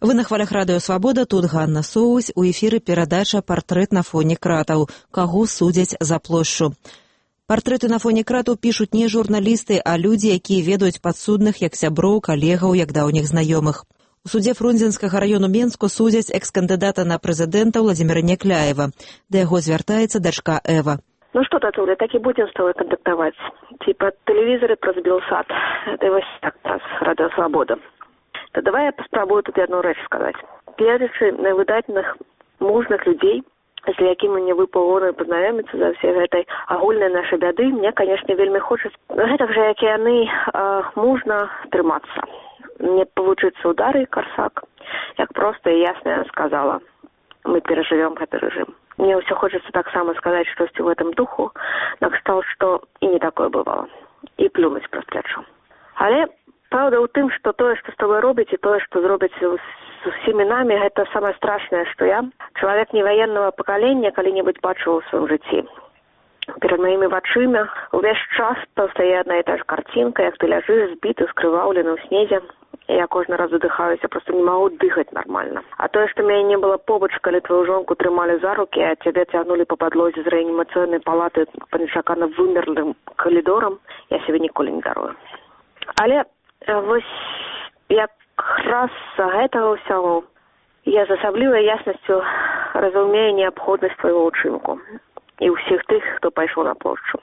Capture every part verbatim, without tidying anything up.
Вы на хвалях радыё «Свабода», тут Ганна Соусь, у эфіры перадача «Партрэт на фоне кратаў», каго судзяць за плошчу. Партрэты на фоне кратаў пішуць не журналісты, а людзі, якія ведаюць падсудных як сяброў, калегаў, як даўніх знаёмых. У судзе Фрунзенскага раёну Менску судзяць экс-кандыдата на прэзідэнта Владзіміра Някляева. Да яго звяртаецца дачка Эва. Ну что, татуля, так и будем с тобой контактовать. Типа телевизоры про Белсад. Это и так раз радио «Свобода». То давай я попробую тут одну речь сказать. Перечы найвыдатных мужных людей, с якими мне выпало познакомиться за всей этой агульной нашей беды, мне, конечно, вельми хочется, это же, как и они, э, мужно трыматься. Не получится удары, корсак, как просто и ясно я сказала. Мы переживем этот режим. Мне все хочется так само сказать, что в этом духу, на кшталт, что и не такое бывало. И плюнуть просто лечу. Але правда у тым, что то, что с тобой робите, то, что зробите с всеми нами, это самое страшное, что я, человек не военного поколения, когда-нибудь бачил в своем житии. Перед моими вачыма увесь час стає одна і та ж картинка, як ти ляжиш збитий, скривавлений у снезе. Я кожен раз задыхаюсь, я просто не могу дыхать нормально. А то, что меня не было побач, когда твою жонку тримали за руки, а тебя тягнули по подлозе з реанимационной палаты по нечаканно вымерлым коридорам, я себе ніколи не дарую. Але вось якраз з гэтага ўсяго я з асаблівай яснасцю разумею неабходнасць твайго ўчынку і ўсіх тых, хто пайшоў на плошчу.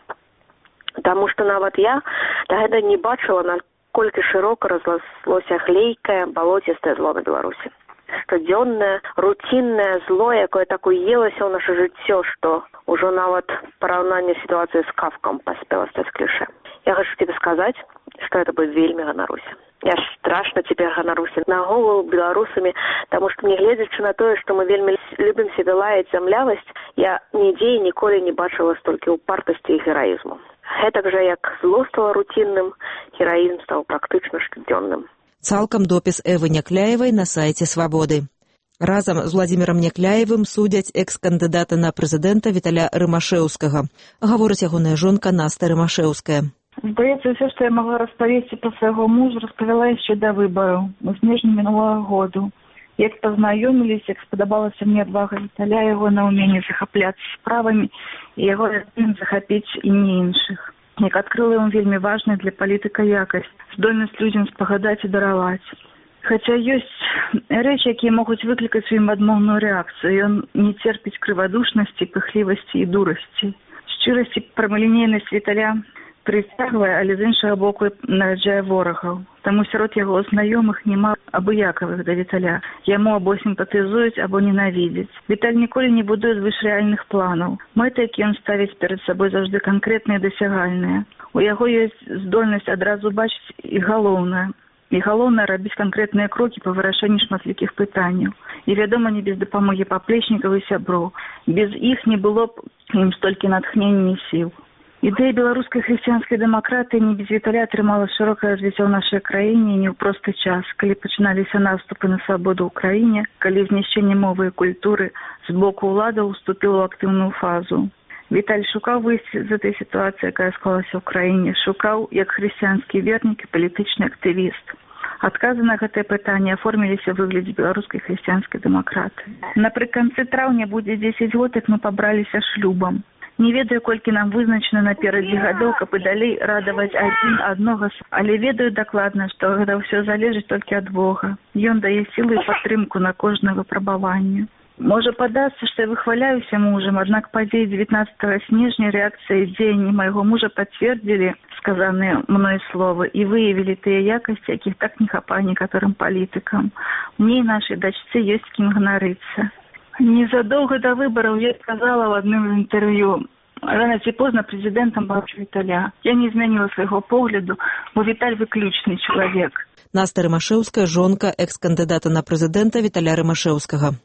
Таму што нават я да гэта не бачыла, наколькі шырока разласлося глейкае балоцістае зло на Беларусі. Штодзённае, рутинное зло, якое так уелася ў наша жыццё, што ўжо нават параўнанне сітуацыі з Кафкам паспела стаць кліше. Я хочу тебе сказать, что это будет вельми ганаруся. Я страшно теперь ганаруся на голову белорусами, потому что не глядячи на то, что мы вельми любим себе лаять землявость, я нигде и николи не бачила столько упартости и героизму. Это же як зло стало рутинным, героизм стал практично штодзённым. Цалкам допіс Эвы Някляевай на сайце «Свабоды». Разам з Владзімірам Някляевым судзяць экс-кандыдата на прэзідэнта Віталя Рымашэўскага. Гаворыць ягоная жонка Наста Рымашэўская. Здаецца, все, что я могла распавесці про свайго мужа, распавяла яшчэ да выбараў, у снежні мінулага году. Як пазнаёміліся, як спадабалася мне адвага Віталя, яго на ўменне захапляцца справамі і яго ратын захапіць і не іншых. Як адкрыла ім вельмі важная для палітыка якасць, здольнасць людзям спагадаць і дараваць. Хаця ёсць рэчы, якія могуць выклікаць у ім адмоўную рэакцыю. Ён не церпіць крывадушнасці, пыхлівасці і дурасці. Шчырасць і прамалінейнасць Віталя прыцягвае, але з іншага боку нараджае ворагаў. Таму сярод яго знаёмых няма абыякавых да Віталя. Яму або сімпатызуюць, або ненавідзяць. Віталь ніколі не будуе звыш рэальных планаў. Мэты, які ён ставіць перад сабой, заўжды канкрэтныя і дасягальныя. У яго ёсць здольнасць адразу бачыць і галоўнае. І галоўнае рабіць канкрэтныя крокі па вырашэнні шматлікіх пытанняў. І, вядома, не без дапамогі паплечнікаў і сяброў. Без іх не было б ім столькі натхнення і сіл. Ідэя беларускай хрысціянскай дэмакратыі не без Віталя атрымала шырокае развіццё ў нашай краіне не ў просты час, калі пачыналіся наступы на свабоду ў краіне, калі знішчэнне мовы і культуры з боку ўладаў уступіла ў актыўную фазу. Віталь шукаў выйсці з гэтай сітуацыі, якая склалася ў краіне, шукаў як хрысціянскі вернік і палітычны актывіст. Адказы на гэтае пытанне аформіліся ў выглядзе беларускай хрысціянскай дэмакратыі. Напрыканцы траўня будзе дзесяць год, як мы пабраліся шлюбам. Не ведаю, колькі нам вызначана наперадзе гадоў, каб і далей радаваць адзін аднога, але ведаю дакладна, што гэта ўсё залежыць толькі ад Бога. Ён дае сілу і падтрымку на кожнае выпрабаванне. Можа падацца, што я выхваляюся мужам, аднак падзеі дзевятнаццатага снежня рэакцыя і дзеянні майго мужа пацвердзілі сказаныя мной словы і выявілі тыя якасці, якіх так не хапае некаторым палітыкам. Мне і нашай дачцы ёсць кім ганарыцца. Незадолго до выборов я сказала в одном из интервью, рано ці позна прэзідэнтам бачу Віталя. Я не змяніла свайго погляду, бо Віталь выключны чалавек. Наста Рымашэўская, жонка экс-кандыдата на прэзідэнта Віталя Рымашэўскага.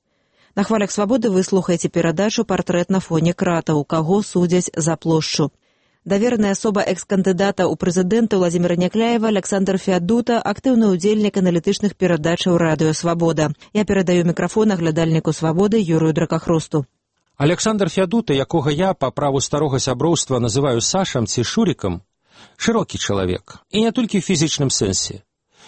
На хвалях «Свабоды» вы слухаеце перадачу «Партрэт на фоне кратаў», каго судзяць за плошчу. Давераная асоба экс-кандыдата ў прэзідэнты Владзіміра Някляева Александр Феадута, актыўны ўдзельнік аналітычных перадачаў радыё «Свабода». Я перадаю мікрафон аглядальніку «Свабоды» Юрыю Дракахросту. Александр Феадута, якога я па праву старога сяброўства называю Сашам ці Шурікам, шырокі чалавек. І не толькі ў фізічным сэнсе.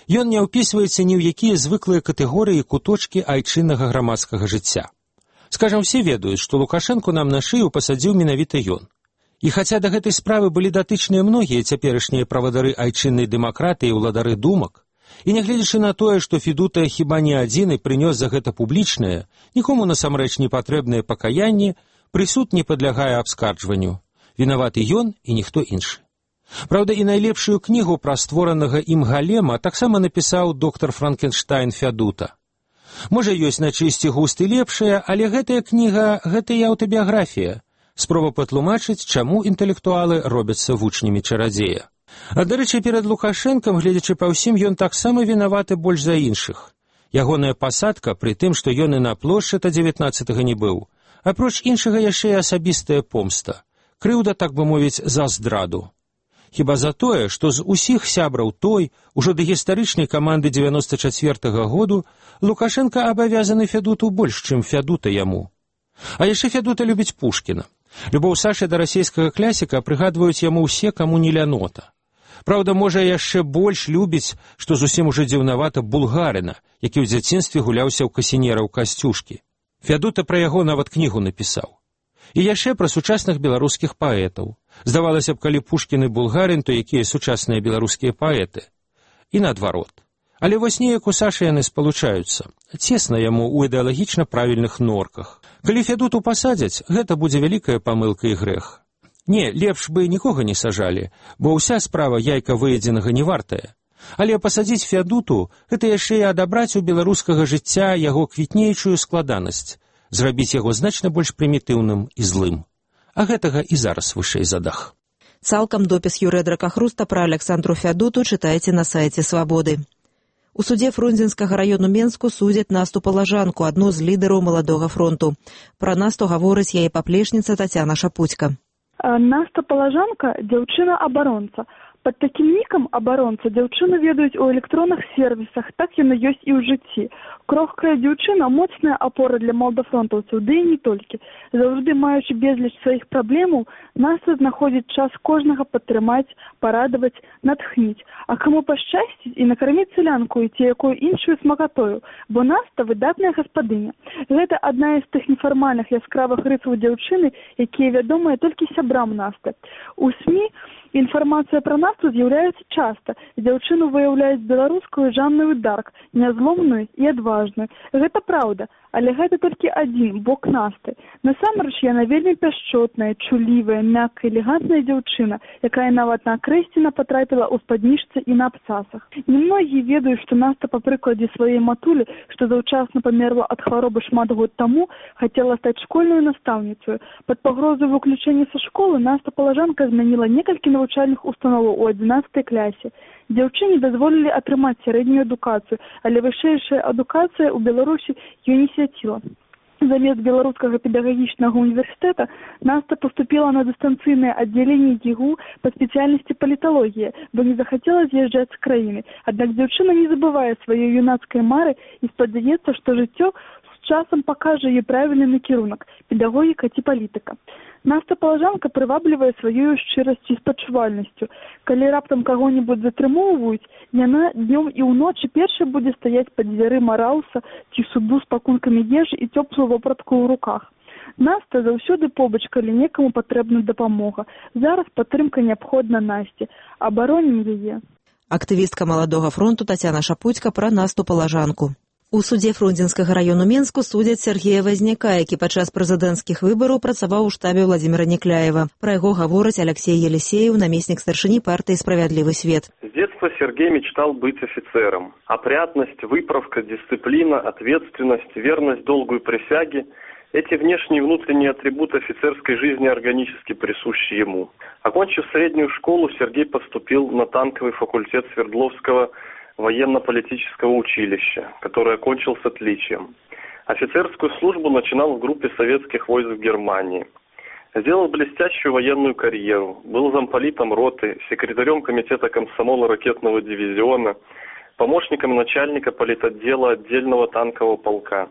Ён не ўпісваецца ні ў якія звыклыя катэгорыі і куточкі айчыннага грамадскага жыцця. Скажам, усе ведаюць, што Лукашэнку нам на шыю пасадзіў менавіта ён. І хаця да гэтай справы былі датычныя многія цяперашнія правадары айчыннай дэмакратыі і ўладары думак, і нягледзячы на тое, што Федута хіба не адзін і прынёс за гэта публічнае, нікому насамрэч не патрэбнае пакаянне, прысуд не падлягае абскарджванню. Вінаваты ён і ніхто іншы. Праўда, і найлепшую кнігу пра створанага ім Галема таксама напісаў доктар Франкенштайн Фядута. Можа, ёсць на чысці густы лепшая, але гэтая кніга – гэта і аўтабіяграфія. Спроба патлумачыць, чаму інтэлектуалы робяцца вучнямі чарадзея. А, дарэчы, перад Лукашэнкам, гледзячы па ўсім, ён таксама вінаваты больш за іншых. Ягоная пасадка, пры тым, што ён і на плошчы та дзевятнаццатага не быў. Апроч іншага яшчэ і асабістая помста. Крыўда, так бы мовіць, за здраду. Хіба за тое, што з усіх сябраў той, ужо дагістарычнай каманды дзевяноста чацвёртага году, Лукашэнка абавязаны Фядуту больш, чым Фядута яму. А яшчэ Фядута любіць Пушкіна. Любоў Сашы да расейскага клясіка прыгадваюць яму ўсе, каму не лянота. Праўда, можа, яшчэ больш любіць, што зусім ужо дзіўнавата Булгарына, які ў дзяцінстве гуляўся ў касінера ў касцюшкі. Фядута пра яго нават кнігу напісаў. І яшчэ пра сучасных беларускіх паэтаў. Здавалася б, калі Пушкін і Булгарин, то якія сучасныя беларускія паэты. І наадварот. Але вось неяк у Сашы яны спалучаюцца. Цесна яму ў ідэалагічна правільных норках. Калі Фядуту пасадзяць, гэта будзе вялікая памылка і грэх. Не, лепш бы нікога не сажалі, бо ўся справа яйка выедзенага не вартая. Але пасадзіць Фядуту – гэта яшчэ і адабраць у беларускага жыцця яго квітнейчую складанасць, зрабіць яго значна больш прымітыўным і злым. А гэтага і зараз вышэй за дах. Цалкам допіс Юрэдра Кахруста пра Александру Фядуту чытайце на сайце «Свабоды». У судзе Фрунзенскага раёну Менску судзяць Насту Палажанку, адну з лідараў Маладога фронту. Пра Насту гаворыць яе паплечніца Тацяна Шапуцька. Наста Палажанка – дзяўчына-абаронца. Пад такім нікам абаронца дзяўчыну ведаюць у электронных сервісах, так яна ёсць і ў жыцці. Крохкая дзяўчына – моцная апора для малдафронтаўцаў, ды і не толькі. Заўжды маючы безліч сваіх праблемаў, Наста знаходзіць час кожнага падтрымаць, парадаваць, натхніць. А каму пашчасціць і накарміць цылянку і ці якую іншую смакатою, бо Наста – выдатная гаспадыня. Гэта адна з тых нефармальных яскравых рысаў дзяўчыны, якія вядомыя толькі сябрам Насты. У СМІ інфармацыя пра Насту з'яўляецца часта. Дзяўчыну выяўляюць беларускую Жанную Дарк, нязломную і адважную. Гэта праўда, але гэта толькі адзін бок Насты. Насамрэч яна вельмі пяшчотная, чулівая, мяккая, элегантная дзяўчына, якая нават на акрэсціна патрапіла ў спаднічцы і на абцасах. Немногія ведаюць, што Наста па прыкладзе сваёй матулі, што заўчасна памерла ад хваробы шмат год таму, хацела стаць школьную настаўніцаю. Пад пагрозай выключэння са школы Наста Палажанка змяніла некалькі навучальных установаў у адзінаццатай клясе. Дзяўчыне дазволілі атрымаць сярэднюю адукацыю, але вышэйшая адукацыя ў Беларусі ёй не свяціла. Замест беларускага педагагічнага універсітэта Наста поступила на дистанцыйнае аддзяленне ГІГУ па спецыяльнасці паліталогія, бо не захацела з'язджаць з краіны. Аднак дзяўчына не забывае сваёй юнацкай мары і спадзяецца, што жыццё з часам пакажа ёй правільны накірунак – педагогіка ці палітыка. Наста Палажанка прываблівае сваёю шчырасцю і спачувальнасцю. Калі раптам каго-небудзь затрымоўваюць, яна днём і ўночы першай будзе стаяць пад дзвярыма раўса ці суду з пакункамі ежы і цёплую вопратку ў руках. Наста заўсёды побач, калі некаму патрэбна дапамога. Зараз падтрымка неабходна Насці. Абаронім яе. Актывістка Маладога фронту Тацяна Шапуцька пра Насту Палажанку. У судзе Фрунзенскага раёну Менску судзяць Сергея Вазняка, які падчас прэзідэнцкіх выбараў працаваў у штабе Владзіміра Некляева. Пра яго гаворыць Алексей Елисеев, намеснік старшыні партыі «Справядлівы свет». С детства Сергей мечтал быть офицером. Опрятность, выправка, дисциплина, ответственность, верность долгу и присяге – эти внешние и внутренние атрибуты офицерской жизни органически присущи ему. Окончив среднюю школу, Сергей поступил на танковый факультет Свердловского военно-политического училища, который окончил с отличием. Офицерскую службу начинал в группе советских войск в Германии. Сделал блестящую военную карьеру, был замполитом роты, секретарем комитета комсомола ракетного дивизиона, помощником начальника политотдела отдельного танкового полка.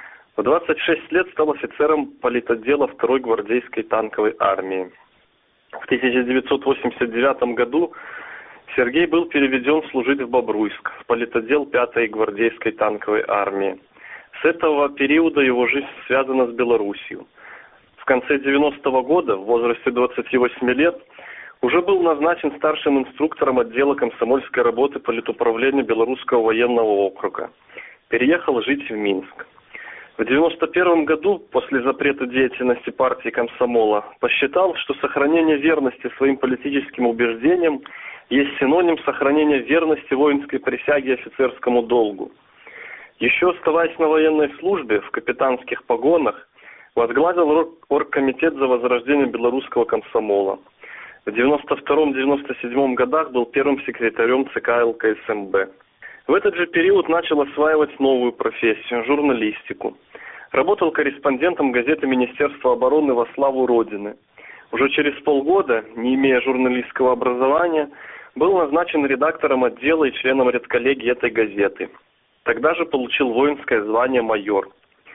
В двадцать шесть лет стал офицером политотдела второй гвардейской танковой армии. В тысяча девятьсот восемьдесят девятом году Сергей был переведен служить в Бобруйск, в политотдел пятой гвардейской танковой армии. С этого периода его жизнь связана с Белоруссией. В конце девяностого года, в возрасте двадцати восьми лет, уже был назначен старшим инструктором отдела комсомольской работы политуправления Белорусского военного округа. Переехал жить в Минск. В девяносто первом году, после запрета деятельности партии комсомола, посчитал, что сохранение верности своим политическим убеждениям есть синоним сохранения верности воинской присяге и офицерскому долгу. Еще оставаясь на военной службе в капитанских погонах, возглавил оргкомитет за возрождение белорусского комсомола. В девяносто втором — девяносто седьмом годах был первым секретарем ЦК ЛКСМБ. В этот же период начал осваивать новую профессию – журналистику. Работал корреспондентом газеты Министерства обороны «Во славу Родины». Уже через полгода, не имея журналистского образования, был назначен редактором отдела и членом редколлегии этой газеты. Тогда же получил воинское звание майор.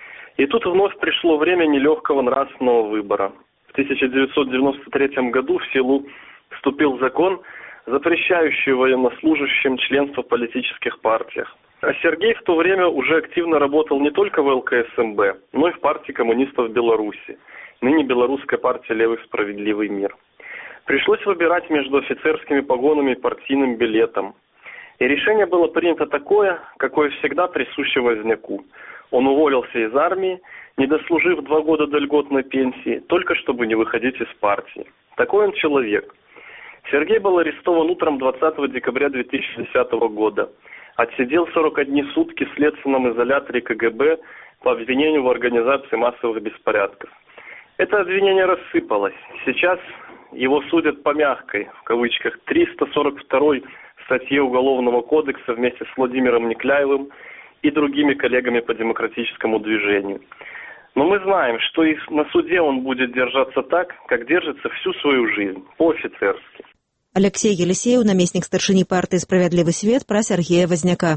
И тут вновь пришло время нелегкого нравственного выбора. В тысяча девятьсот девяносто третьем году в силу вступил закон, запрещающий военнослужащим членство в политических партиях. А Сергей в то время уже активно работал не только в ЛКСМБ, но и в партии коммунистов Беларуси, ныне Белорусская партия «Левый справедливый мир». Пришлось выбирать между офицерскими погонами и партийным билетом. И решение было принято такое, какое всегда присуще Возняку. Он уволился из армии, не дослужив два года до льготной пенсии, только чтобы не выходить из партии. Такой он человек. Сергей был арестован утром двадцатого декабря две тысячи десятого года. Отсидел сорок одни сутки в следственном изоляторе КГБ по обвинению в организации массовых беспорядков. Это обвинение рассыпалось. Сейчас его судят по мягкой, в кавычках, триста сорок второй статье Уголовного кодекса вместе с Владимиром Некляевым и другими коллегами по демократическому движению. Но мы знаем, что и на суде он будет держаться так, как держится всю свою жизнь, по-офицерски. Алексей Елисеев, наместник старшыні партии «Справедливый свет», про Сергея Возняка.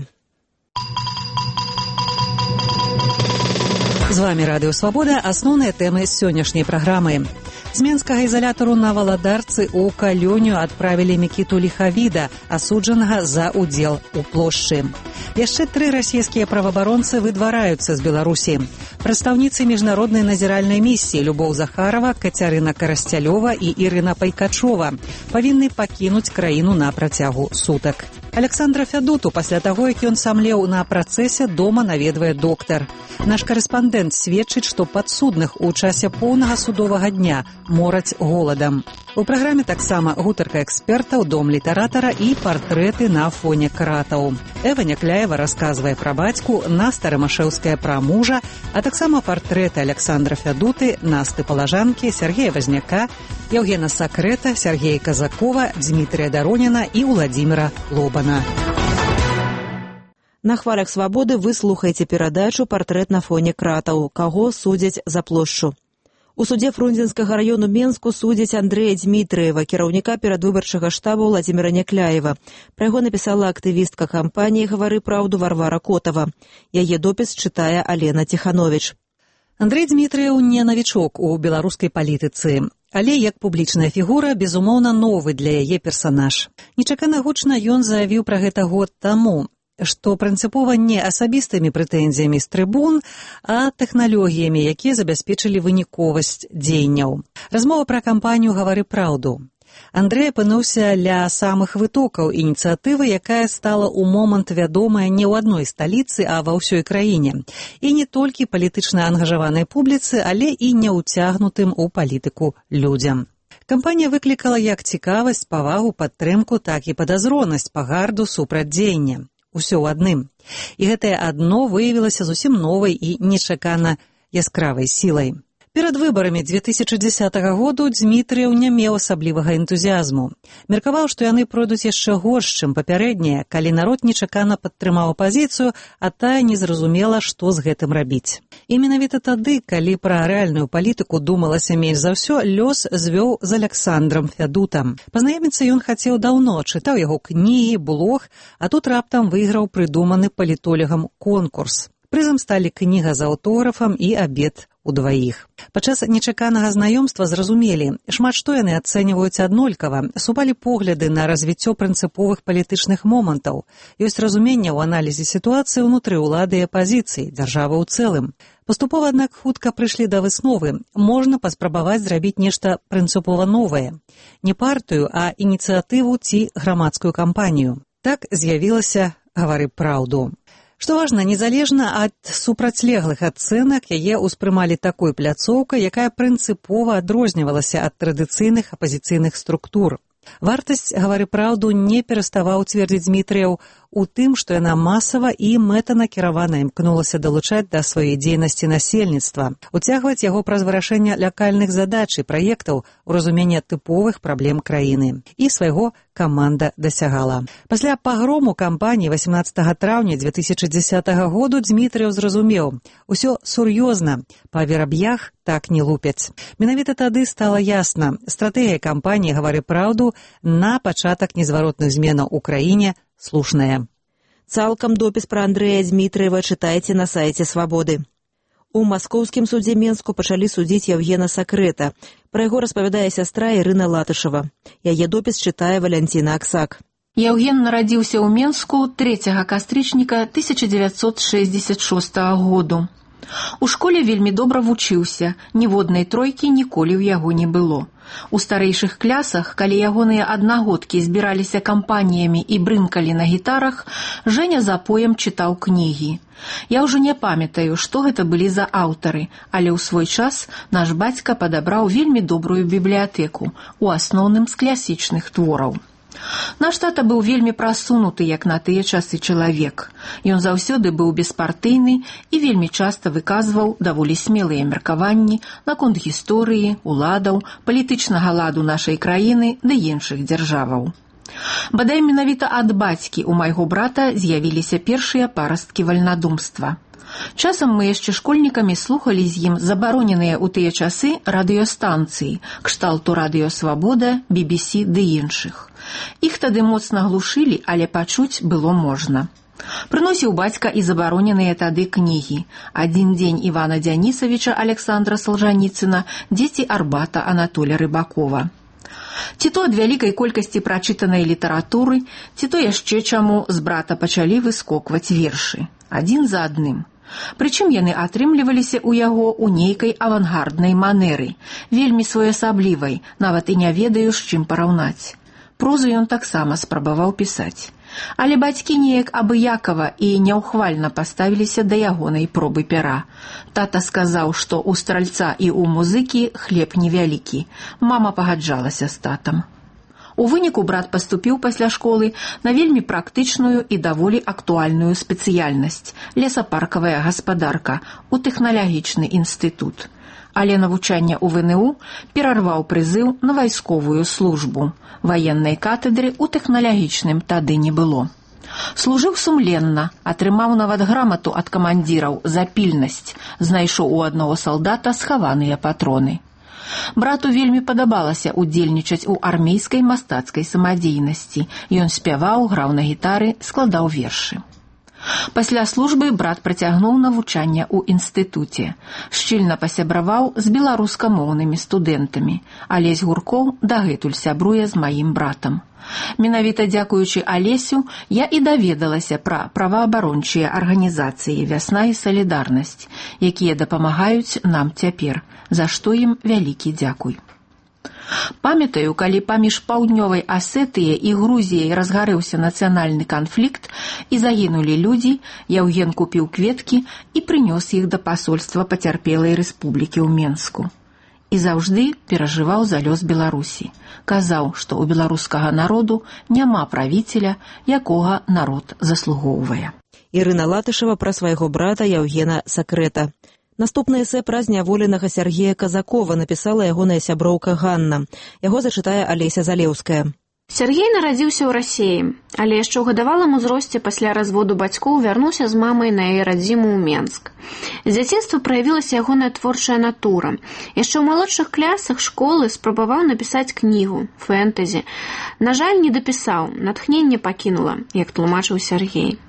З вами Радыё Свабода. Асноўныя тэмы сённяшняй праграмы. З менскага ізалятару на Валадарцы ў Калёню адправілі Мікіту Ліхавіда, асуджанага за удзел у плошчы. Яшчэ тры расійскія праваабаронцы выдвараюцца з Беларусі. Прадстаўніцы міжнароднай назіральнай місіі Любоў Захарова, Кацярына Карасцялёва і Ірына Пайкачова павінны пакінуць краіну на працягу сутак. Александра Фядуту пасля таго, як ён самлеў на працэсе, дома наведвае доктар. Наш карэспандэнт сведчыць, што падсудных у часе поўнага судовага дня мораць голадам. У праграме таксама гутарка экспертаў, дом літаратара і партрэты на фоне кратаў. Эва Някляева расказвае пра бацьку, Наста Рымашэўская пра мужа, а таксама партрэты Александра Фядуты, Насты Палажанкі, Сергея Возняка, Евгена Сакрэта, Сергея Казакова, Дмітрия Дароніна і Владзіміра Лобана. На хвалях свабоды вы слухаеце перадачу «Партрэт на фоне кратаў. Каго судзяць за плошчу». У суде Фрунзенскага раёну Менску судзяць Андрэя Дмітрыева, кіраўніка перадвыбарчага штаба Владзіміра Някляева. Пра яго напісала актывістка кампаніі «Гавары праўду» Варвара Котава. Яе допіс чытае Алена Тиханович. Андрэй Дмітрыеў не навічок у беларускай палітыцы, але як публічная фігура, безумоўна, новы для яе персанаж. Нечакана гучна ён заявіў пра гэта год таму, што прынцыпова не асабістымі прэтэнзіямі з трыбун, а тэхналогіямі, якія забяспечылі выніковасць дзеянняў. Размова пра кампанію «Гавары праўду». Андрэй апынуўся ля самых вытокаў ініцыятывы, якая стала ў момант вядомая не ў адной сталіцы, а ва ўсёй краіне. І не толькі палітычна ангажаванай публіцы, але і няўцягнутым у палітыку людзям. Кампанія выклікала як цікавасць, павагу, падтрымку, так і падазронасць, пагарду, супрацьдзеяння. Усё ў адным. І гэтае адно выявілася зусім новай і нечакана яскравай сілай. Перад выбарамі две тысячы дзесятага году Дмітрыеў не меў асаблівага энтузіязму. Меркаваў, што яны пройдуць яшчэ горш, чым папярэднія, калі народ нечакана падтрымаў апазіцыю, а тая не зразумела, што з гэтым рабіць. І менавіта тады, калі пра рэальную палітыку думалася менш за ўсё, лёс звёў з Александрам Фядутам. Пазнаёміцца ён хацеў даўно, чытаў яго кнігі, блог, а тут раптам выйграў прыдуманы палітолагам конкурс. Прызам сталі кніга з аўтографам і абед удваіх. Падчас нечаканага знаёмства зразумелі, шмат што яны ацэньваюць аднолькава, супалі погляды на развіццё прынцыповых палітычных момантаў. Ёсць разуменне ў аналізе сітуацыі ўнутры ўлады і апазіцыі, дзяржавы ў цэлым. Паступова, аднак, хутка прыйшлі да высновы. Можна паспрабаваць зрабіць нешта прынцыпова новае. Не партыю, а ініцыятыву ці грамадскую кампанію. Так з'явілася «Гавары праўду». Што важна, незалежна ад супрацьлеглых ацэнак, яе ўспрымалі такой пляцоўкай, якая прынцыпова адрознівалася ад традыцыйных апазіцыйных структур. Вартасць «Гавары праўду» не пераставаў цвердзіць Дзмітрыяў у тым, што яна масава і мэтанакіравана імкнулася далучаць да сваёй дзейнасці насельніцтва, уцягваць яго праз вырашэнне лакальных задач і праектаў у разуменне тыповых праблем краіны. І свайго каманда дасягала. Пасля пагрому кампаніі васемнаццатага траўня дзве тысячы дзесятага году Дзмітрыяў зразумеў, усё сур'ёзна, па вераб'ях так не лупяць. Менавіта тады стала ясна, стратэгія кампаніі «Гавары праўду» на пачатак незваротных зменаў у краіне слушная. Цалкам допіс пра Андрэя Дзмітрыева чытайце на сайце «Свабоды». У маскоўскім судзе Менску пачалі судзіць Яўгена Сакрэта. Пра яго распавядае сястра Ірына Латышева. Яе допіс чытае Валянціна Аксак. Яўген нарадзіўся ў Менску трэцяга кастрычніка тысяча дзевяцьсот шэсцьдзесят шостага году. У школе вельмі добра вучыўся, ніводнай тройкі ніколі ў яго не было. У старэйшых клясах, калі ягоныя аднагодкі збіраліся кампаніямі і брынкалі на гітарах, Жэня запоем чытаў кнігі. Я ўжо не памятаю, што гэта былі за аўтары, але ў свой час наш бацька падабраў вельмі добрую бібліятэку, у асноўным з класічных твораў. Наш тата быў вельмі прасунуты, як на тыя часы чалавек. Ён заўсёды быў беспартыйны і вельмі часта выказваў даволі смелыя меркаванні наконт гісторыі, уладаў, палітычнага ладу нашай краіны ды іншых дзяржаваў. Бадай менавіта ад бацькі ў майго брата з'явіліся першыя парасткі вальнадумства. Часам мы яшчэ школьнікамі слухалі з ім забароненыя ў тыя часы радыёстанцыі, кшталту радыё «Свабода», би би сі ды іншых. Іх тады моцна глушылі, але пачуць было можна. Прыносіў бацька і забароненыя тады кнігі «Адзін дзень Івана Дзянісавіча Александра Салжаніцына», «Дзеці Арбата» Анатоля Рыбакова. Ці то ад вялікай колькасці прачытанай літаратуры, ці то яшчэ чаму з брата пачалі выскокваць вершы. Адзін за адным. Прычым яны атрымліваліся ў яго ў нейкай авангарднай манеры, вельмі своеасаблівай, нават і не ведаю, з чым параўнаць. Прозу ён таксама спрабаваў пісаць. Але бацькі неяк абыякава і няўхвальна паставіліся да ягонай пробы пяра. Тата сказаў, што ў стральца і ў музыкі хлеб невялікі. Мама пагаджалася з татам. У выніку брат паступіў пасля школы на вельмі практычную і даволі актуальную спецыяльнасць – лесапаркавая гаспадарка у тэхналагічны інстытут. Але навучанне ў вэ эн у перарваў прызыў на вайсковую службу. Ваеннай катедры ў тэхналагічным тады не было. Служыў сумленна, атрымаў нават грамату ад камандзіраў за пільнасць, знайшоў у аднаго салдата схаваныя патроны. Брату вельмі падабалася ўдзельнічаць у армейскай мастацкай самадзейнасці. Ён спяваў, граў на гітары, складаў вершы. Пасля службы брат працягнуў навучанне ў інстытуце. Шчыльна пасябраваў з беларускамоўнымі студэнтамі. Алесь Гуркоў дагэтуль сябруе з маім братам. Менавіта дзякуючы Алесю я і даведалася пра праваабарончыя арганізацыі «Вясна» і «Салідарнасць», якія дапамагаюць нам цяпер, за што ім вялікі дзякуй. Памятаю, калі паміж паўднёвай Асетыяй і Грузіяй разгарэўся нацыянальны канфлікт і загінулі людзі, Яўген купіў кветкі і прынёс іх да пасольства пацярпелай рэспублікі ў Менску. І заўжды перажываў за лёс Беларусі. Казаў, што ў беларускага народу няма правіцеля, якога народ заслугоўвае. Ірына Латышева пра свайго брата Яўгена Сакрэта. Наступнае эсэ пра зняволенага Сергея Казакова напісала ягоная сяброўка Ганна. Яго зачытае Алеся Залеўская. Сергей нарадзіўся ў Расіі, але яшчэ ў гадавалым узросце пасля разводу бацькоў вярнуўся з мамай на яе радзіму ў Менск. З дзяцінства праявілася ягоная творчая натура. Яшчэ ў малодшых клясах школы спрабаваў напісаць кнігу, фэнтэзі. На жаль, не дапісаў, натхненне пакінула, як тлумачыў Сергей.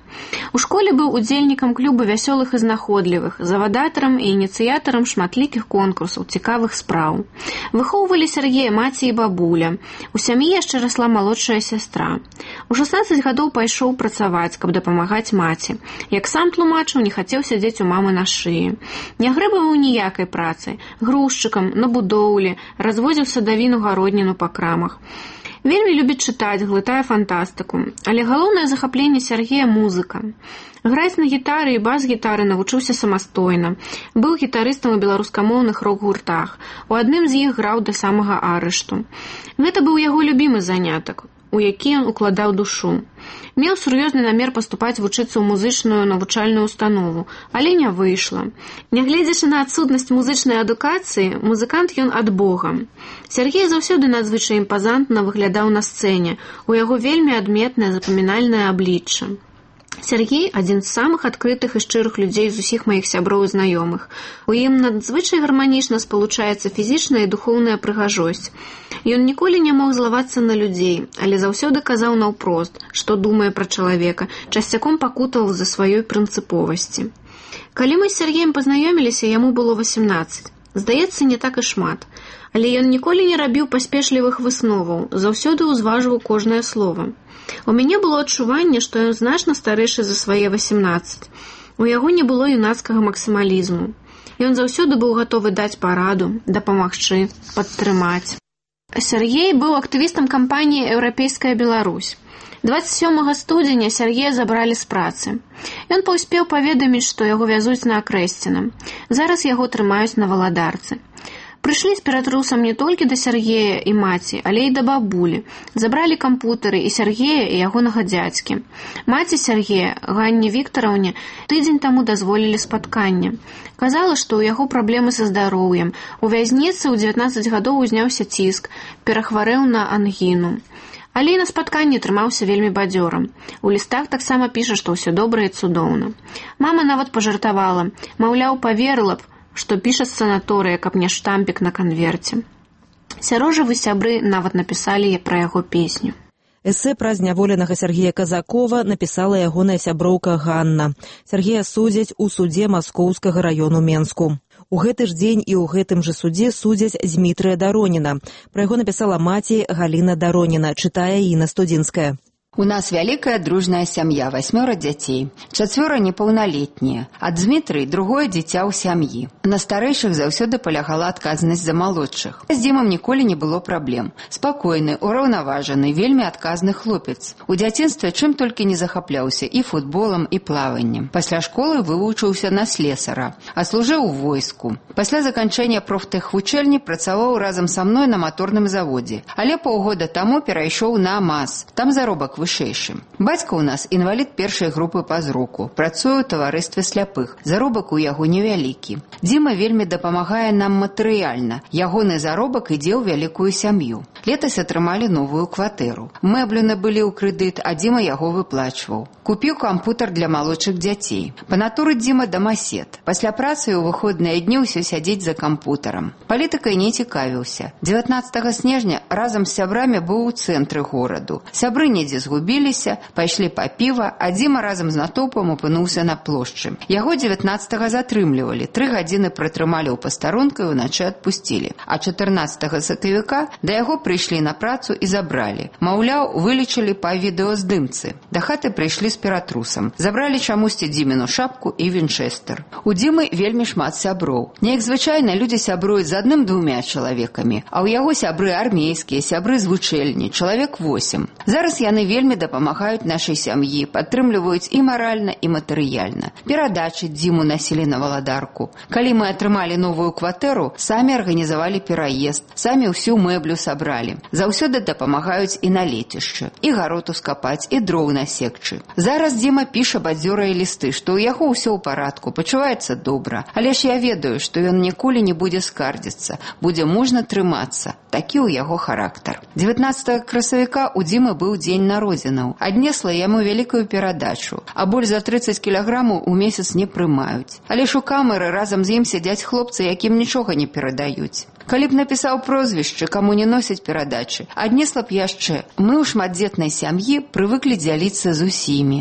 У школе быў удзельнікам клуба вясёлых і знаходлівых, завадатарам і ініцыятарам шматлікіх конкурсаў, цікавых спраў. Выхоўвалі Сяргея маці і бабуля. У сям'і яшчэ расла малодшая сястра. У шаснаццаць гадоў пайшоў працаваць, каб дапамагаць маці. Як сам тлумачыў, не хацеў сядзець у мамы на шыі. Не грэбаваў ніякай працы, грузчыкам, на будоўлі, развозіў садавіну, гародніну па крамах. Вельмі любіць чытаць, глытае фантастыку. Але галоўнае захапленне Сяргея – музыка. Граць на гітары і бас-гітары навучыўся самастойна. Быў гітарыстам у беларускамоўных рок-гуртах. У адным з іх граў да самага арышту. Гэта быў яго любімы занятак, у які ён укладаў душу. Меў сур'ёзны намер паступаць вучыцца ў музычную навучальную установу, але не выйшла. Нягледзячы на адсутнасць музычнай адукацыі, музыкант ён ад Бога. Сяргей заўсёды надзвычай імпазантна выглядаў на сцэне, у яго вельмі адметнае запамінальнае аблічча. Сяргей – адзін з самых адкрытых і шчырых людзей з усіх маіх сяброў і знаёмых. У ім надзвычай гарманічна спалучаецца фізічная і духоўная прыгажосць. Ён ніколі не мог злавацца на людзей, але заўсёды казаў наўпрост, што думае пра чалавека, часцяком пакутаваў за сваёй прынцыповасці. Калі мы з Сяргеем пазнаёміліся, яму было васемнаццаць. Здаецца, не так і шмат. Але ён ніколі не рабіў паспешлівых высноваў, заўсёды ўзважваў кожнае слова. У мяне было адчуванне, што ён значна старэйшы за свае васемнаццаць. У яго не было юнацкага максімалізму. Ён заўсёды быў гатовы даць параду, дапамагчы, падтрымаць. Сяргей быў актывістам кампаніі «Еўрапейская Беларусь». дваццаць сёмага студзеня Сяргея забралі з працы. Ён паўспеў паведаміць, што яго вязуць на Акрэсціна. Зараз яго трымаюць на Валадарцы. Прышлі з ператрусам не толькі да Сяргея і маці, але і да бабулі. Забралі кампутары і Сяргея, і ягонага дзядзькі. Маці Сяргея, Ганне Віктараўне, тыдзень таму дазволілі спатканне. Казала, што ў яго праблемы са здароўем. У вязніцы ў дзевятнаццаць гадоў узняўся ціск, перахварэў на ангіну. Але і на спатканні трымаўся вельмі бадзёрам. У лістах таксама піша, што ўсё добра і цудоўна. Мама нават пажартавала, маўляў, паверыла б, што піша з санаторыя, каб не штампік на канверце. Сярожавы сябры нават напісалі пра яго песню. Эсэ пра зняволенага Сяргея Казакова напісала ягоная сяброўка Ганна. Сяргея судзяць у судзе Маскоўскага раёну Менску. У гэты ж дзень і ў гэтым жа судзе судзяць Змітрыя Дароніна. Пра яго напісала маці Галіна Дароніна, чытае Інна Студзінская. У нас вялікая дружная сям'я, васьмёра дзяцей, чацвёра непаўналетнія. Ад Змітрый другое дзіця ў сям'і. На старэйшых заўсёды палягала адказнасць за малодшых. З Дзімам ніколі не было праблем. Спакойны, ураўнаважаны, вельмі адказны хлопец. У дзяцінстве чым толькі не захапляўся і футболам, і плаваннем. Пасля школы вывучыўся на слесара, а служыў у войску. Пасля заканчэння профтэхвучэльні працаваў разам са мной на маторным заводзе, але паўгода таму перайшоў на МАЗ. Там заробак вышэйшым. Бацька ў нас інвалід першай групы па зроку, працуе ў таварыстве сляпых. Заробак у яго невялікі. Дзіма вельмі дапамагае нам матэрыяльна. Ягоны заробак ідзе ў вялікую сям'ю. Летась атрымалі новую кватэру. Мэблю набылі ў крэдыт, а Дзіма яго выплачваў. Купіў кампутар для малодшых дзяцей. Па натуры Дзіма дамасед. Пасля працы ў выходныя дні ўсё сядзець за кампутарам. Палітыкай не цікавіўся. дзевятнаццатага снежня разам з сябрамі быў у цэнтры гораду. Сябры недзе згубіліся, пайшлі па піва, а Дзіма разам з натоўпам апынуўся на плошчы. Яго дзевятнаццатага затрымлівалі, тры гадзіны пратрымалі ў пастарунку і ўначы адпусцілі. А чатырнаццатага сакавіка да яго прыйшлі на працу і забралі. Маўляў, вылічылі па відэаздымцы. Да хаты прыйшлі з ператрусам. Забралі чамусьці Дзіміну шапку і вінчэстэр. У Дзімы вельмі шмат сяброў. Неяк звычайна людзі сябруюць з адным-двумя чалавекамі, а ў яго сябры армейскія, сябры з вучэльні, чалавек восем. Зараз яны вельмі дапамагаюць нашай сям'і, падтрымліваюць і маральна, і матэрыяльна. Перадачы Дзіму насілі на Валадарку. Калі мы атрымалі новую кватэру, самі арганізавалі пераезд, самі ўсю мэблю сабралі. Заўсёды дапамагаюць і на лецішчы, і гарод ускапаць, і дроў насекчы. Зараз Дзіма піша бадзёрыя лісты, што ў яго ўсё ў парадку, пачуваецца добра. Але ж я ведаю, што ён ніколі не будзе скардзіцца, будзе мужна трымацца. Такі ў яго характар. дзевятнаццатага красавіка у Дзімы быў дзень народзінаў. Аднесла яму вялікую перадачу, а боль за трыццаць кілаграмаў у месяц не прымаюць. Але ж у камеры разам з ім сядзяць хлопцы, якім нічога не перадаюць. Калі б напісаў прозвішчы, каму не носяць перадачы, аднесла б яшчэ. Мы ў шматдзетнай сям'і прывыклі дзяліцца з усімі.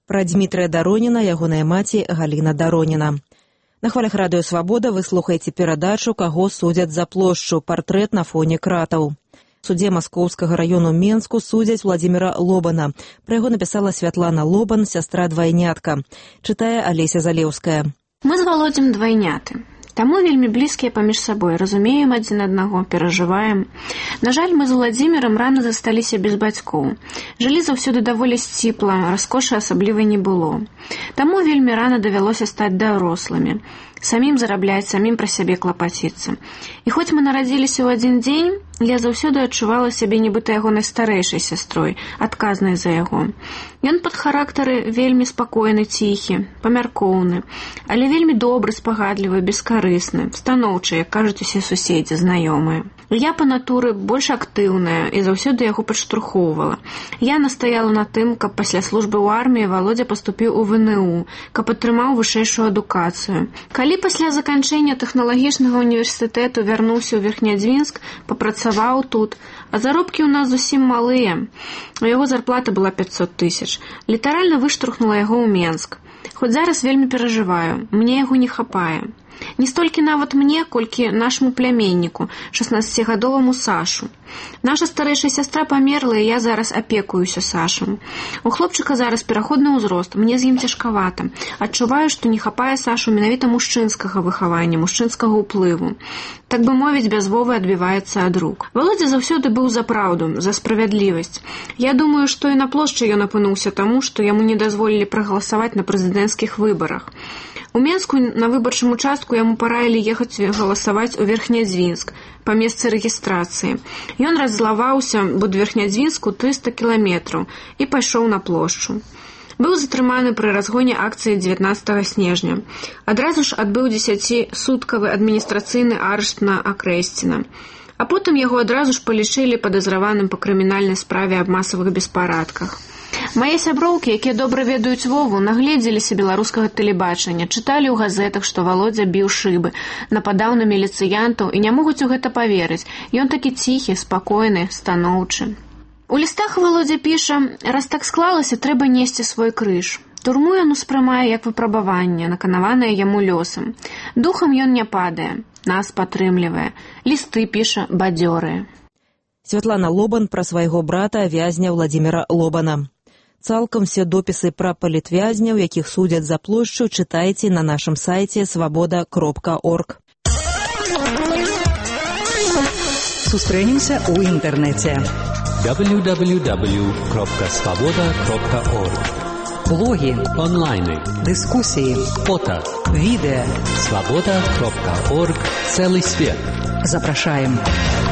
Пра Дмітрыя Дароніна ягоная маці Галіна Дароніна. На хвалях радыё «Свабода» вы слухаеце перадачу «Каго судзяць за плошчу. Партрэт на фоне кратаў». У судзе Маскоўскага раёну Менску судзяць Владзіміра Лобана. Пра яго напісала Святлана Лобан, сястра-двайнятка. Чытае Алеся Залеўская. Мы з Володзем двайняты. Таму вельмі блізкія паміж сабой, разумеем адзін аднаго, перажываем. На жаль, мы з Владзімірам рана засталіся без бацькоў. Жылі заўсёды даволі сціпла, раскошы асаблівай не было. Таму вельмі рана давялося стаць дарослымі. Самім зарабляць, самім пра сябе клапаціцца. І хоць мы нарадзіліся ў адзін дзень, я заўсёды адчувала сябе нібыта ягонай старэйшай сястрой, адказнай за яго. Ён пад характары вельмі спакойны, ціхі, памяркоўны, але вельмі добры, спагадлівы, бескарысны, станоўчы, як кажуць усе суседзі, знаёмыя. Я па натуры больш актыўная і заўсёды яго падштурхоўвала. Я настаяла на тым, каб пасля службы ў арміі Володя паступіў у вэ эн у, каб атрымаў вышэйшую адукацыю. Калі пасля заканчэння тэхналагічнага універсітэту вярнуўся ў Верхнядзвінск, папрацаваў тут, а заробкі ў нас зусім малыя. У яго зарплата была пяцьсот тысяч. Літаральна выштурхнула яго ў Менск. Хоць зараз вельмі перажываю, мне яго не хапае. Не столькі нават мне, колькі нашаму пляменніку, шаснаццацігадоваму Сашу. Наша старэйшая сястра памерла, і я зараз апекуюся Сашам. У хлопчыка зараз пераходны ўзрост, мне з ім цяжкавата. Адчуваю, што не хапае Сашу менавіта мужчынскага выхавання, мужчынскага ўплыву. Так бы мовіць, без Вовы адбіваецца ад рук. Володя заўсёды быў за праўду, за справядлівасць. Я думаю, што і на плошчы ён апынуўся таму, што яму не дазволілі прагаласаваць на прэзідэнцкіх выбарах. У Менску на выбарчым участку яму параілі ехаць галасаваць у Верхнядзвінск па месцы рэгістрацыі. Ён раззлаваўся, бо да Верхнядзвінску трыста кіламетраў, і пайшоў на плошчу. Быў затрыманы пры разгоне акцыі дзевятнаццатага снежня. Адразу ж адбыў дзесяцісуткавы адміністрацыйны арышт на Акрэсціна. А потым яго адразу ж палічылі падазраваным па крымінальнай справе аб масавых беспарадках. Мае сяброўкі, якія добра ведаюць Вову, нагледзеліся беларускага тэлебачання, чыталі ў газетах, што Володя біў шыбы, нападаў на міліцыянтаў і не могуць у гэта паверыць. Ён такі ціхі, спакойны, станоўчы. У лістах Володя піша: «Раз так склалася, трэба несці свой крыж». Турму ён успрымае як выпрабаванне, наканаванае яму лёсам. Духам ён не падае, нас падтрымлівае. Лісты піша бадзёрыя. Святлана Лобан пра свайго брата, вязня Владзіміра Лобана. Цалкам все допісы пра палітвязняў, якіх судзяць за плошчу, чытайце на нашым сайце свабода кропка орг. Сустрэнемся ў інтэрнэце. дабл ю дабл ю дабл ю кропка свабода кропка орг. Блогі, онлайны, дыскусіі, фото, відэа. свабода кропка орг. Цэлы свет. Запрашаем.